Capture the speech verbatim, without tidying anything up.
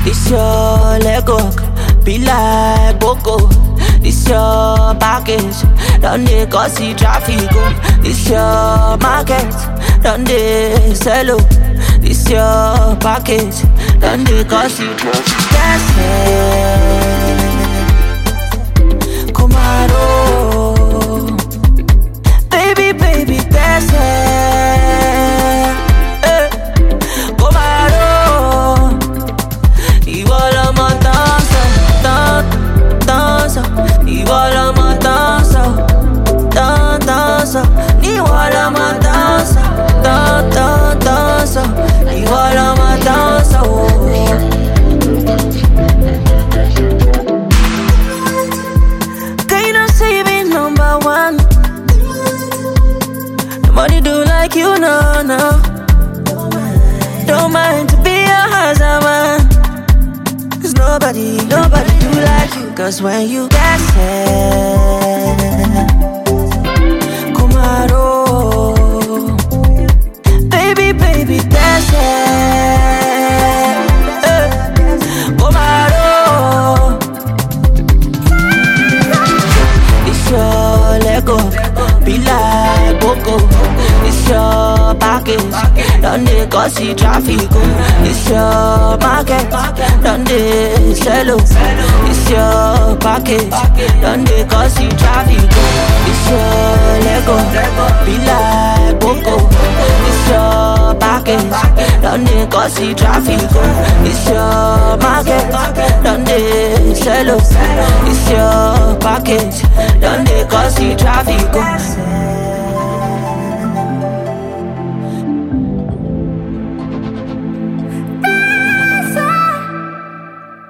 This your Lego, be like Boko. This your package, don't they cause the traffic? This your market, don't they sell it? This your package, don't they cause the traffic? That's it. Kumaro, baby, baby, that's it. Eh. Kumaro, igual a matanza, tan, danza, igual a matanza, tan, danza, igual a matanza, tan, tan, danza, igual a matanza. Oh. Nobody do like you, no, no. Don't mind to be a hazard man. Cause nobody, nobody do like you. Cause when you dance it, Kumaro, baby, baby, dance it, eh, Kumaro. It's your Lego, be like Boko. It's your package, don't they cause the traffic? It's your market, don't they sell it? It's your package, don't they cause the traffic? It's your Lego, be like Boko. It's your package, don't they cause the traffic? It's your market, don't they sell it? It's your package, don't they cause the traffic?